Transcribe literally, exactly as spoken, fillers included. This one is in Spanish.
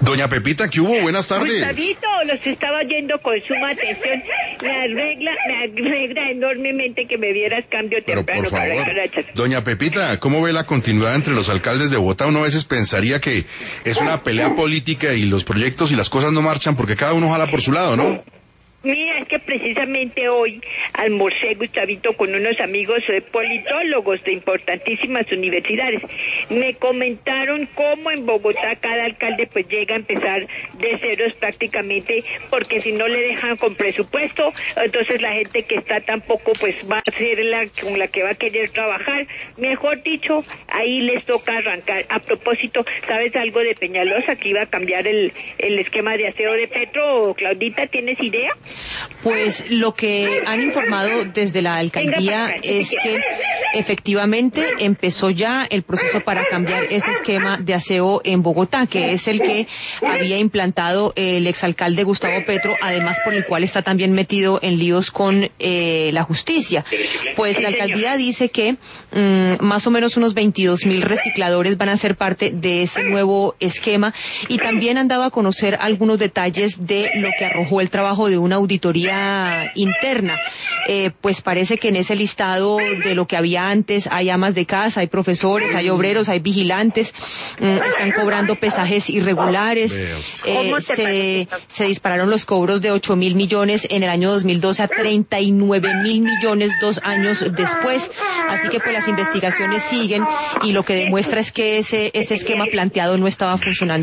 Doña Pepita, ¿qué hubo? Buenas tardes. Gustavito, los estaba oyendo con suma atención. Me arregla, me alegra enormemente que me vieras cambio Pero temprano. por favor, para doña Pepita, ¿cómo ve la continuidad entre los alcaldes de Bogotá? Uno a veces pensaría que es una pelea política y los proyectos y las cosas no marchan porque cada uno jala por su lado, ¿no? Mira, es que precisamente hoy almorcé, Gustavito, con unos amigos eh, politólogos de importantísimas universidades. Me comentaron cómo en Bogotá cada alcalde pues llega a empezar de ceros prácticamente, porque si no le dejan con presupuesto, entonces la gente que está tampoco pues va a ser la con la que va a querer trabajar. Mejor dicho, ahí les toca arrancar. A propósito, ¿sabes algo de Peñalosa, que iba a cambiar el, el esquema de aseo de Petro? Claudita, ¿tienes idea? Pues lo que han informado desde la alcaldía es que efectivamente empezó ya el proceso para cambiar ese esquema de aseo en Bogotá, que es el que había implantado el exalcalde Gustavo Petro, además por el cual está también metido en líos con eh, la justicia. Pues la alcaldía dice que mmm, más o menos unos veintidós mil recicladores van a ser parte de ese nuevo esquema, y también han dado a conocer algunos detalles de lo que arrojó el trabajo de una auditoría interna. Eh, pues parece que en ese listado de lo que había antes hay amas de casa, hay profesores, hay obreros, hay vigilantes, mmm, están cobrando pesajes irregulares, eh, se, se dispararon los cobros de ocho mil millones en el año dos mil doce a treinta y nueve mil millones dos años después, así que pues las investigaciones siguen y lo que demuestra es que ese, ese esquema planteado no estaba funcionando.